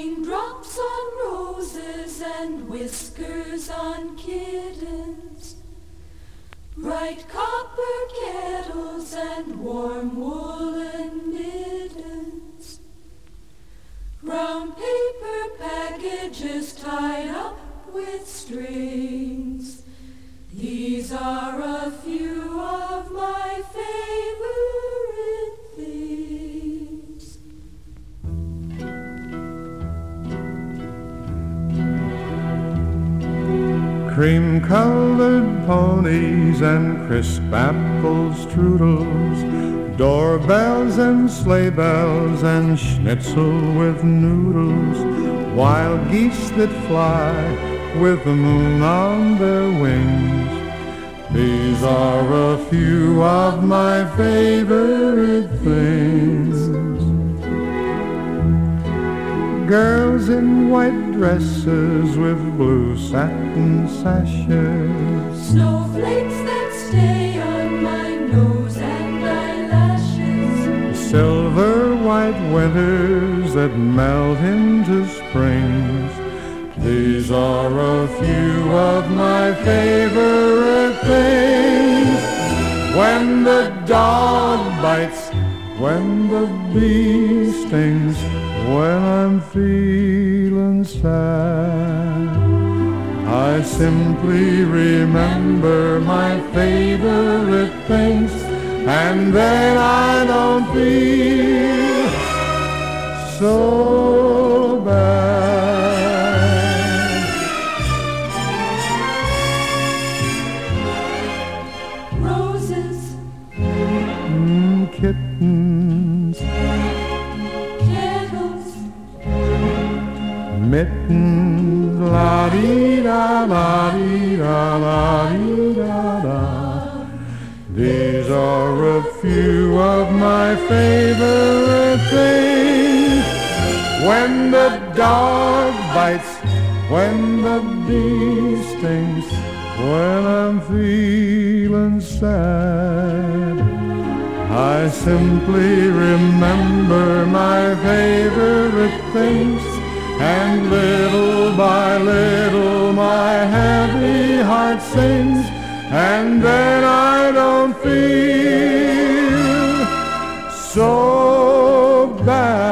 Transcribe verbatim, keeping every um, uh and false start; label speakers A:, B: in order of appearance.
A: Raindrops on roses and whiskers on kittens, bright copper kettles and warm woolen mittens, brown paper packages tied up with strings. These are a few of my favorite things.
B: Cream-colored ponies and crisp apple strudels, doorbells and sleigh bells and schnitzel with noodles, wild geese that fly with the moon on their wings. These are a few of my favorite things. Girls in white dresses with blue satin sashes,
A: snowflakes that stay on my nose and eyelashes,
B: silver white winters that melt into springs. These are a few of my favorite things. When the dog bites, when the bee stings, when I'm feeling sad, I simply remember my favorite things, and then I don't feel so bad.
A: Roses,
B: mm, kittens,
A: kettles,
B: mittens, la-dee-da, la-dee-da, la-dee-da-da. These are a few of my favorite things. When the dog bites, when the bee stings, when I'm feeling sad, I simply remember my favorite things, and little by little my happy heart sings, and then I don't feel so bad.